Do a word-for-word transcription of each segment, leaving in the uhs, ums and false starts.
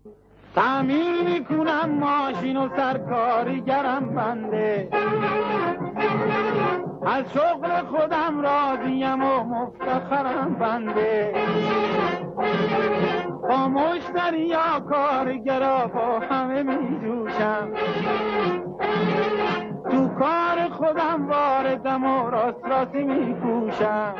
تعمیر میکنم ماشین و سرکارگرم بنده، از شغل خودم راضیم و مفتخرم بنده، با مشتری یا کارگرا با همه میجوشم، تو کار خودم واردم و راست راستی میکوشم.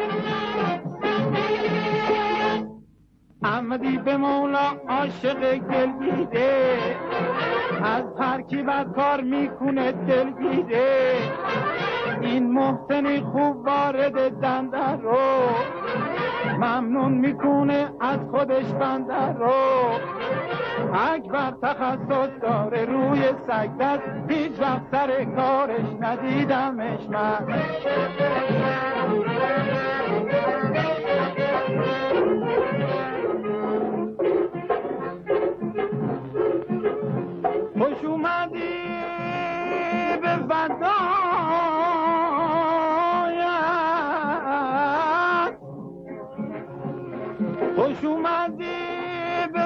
احمدی به مولا عاشق گلگیده، از هر کی بد کار میکنه دلگیده، این محسن خوب وارد دنده رو ممنون میکنه از خودش بنده رو. اکبر تخصص داره روی سگ دست، هیچ وقت سر کارش ندیدمش من. خوش اومدی به فضایت، خوش اومدی به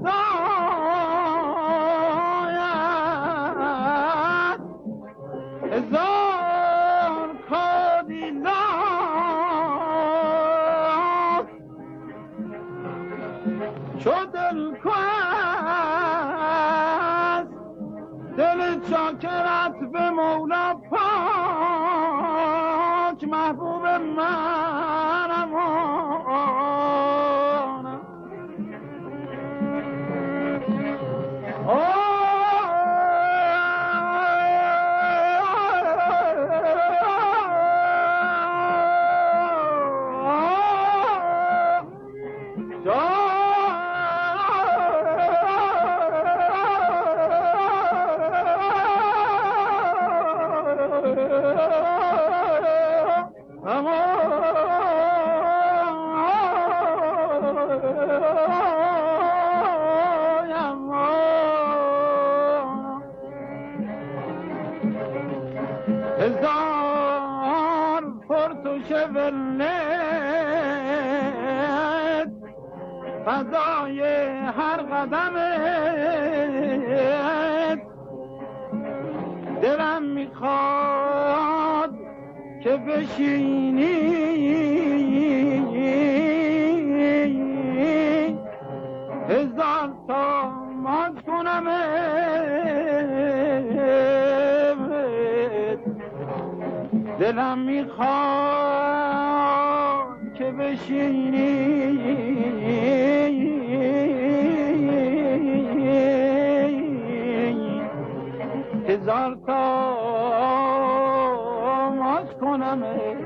فضایت، هزار کادیلاک چو دلکش دل چاکرت به مولا پاک، محبوب منم آنم. هزار پرتوش ولت فضای هر قدمت، دلم میخواد که بشینی هزار تا ماز کنمت، دلم میخواد که بشینی هزار تا ماز کنمت.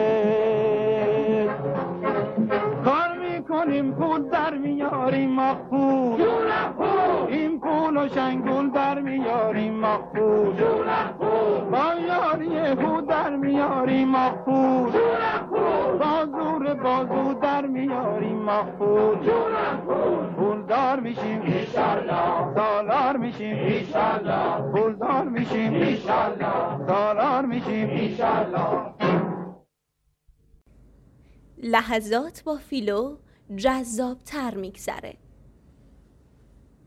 کار میکنیم پول در میاریم مخفول، این پول و شنگول در میاریم مخفول، با یاری هو در میاریم مخفول، با زور بازو در میاریم مخفول، پولدار میشیم ایشالله، سالار میشیم ایشالله، پولدار میشیم ایشالله، سالار میشیم ایشالله. لحظات با فیلو جذاب‌تر میگذره.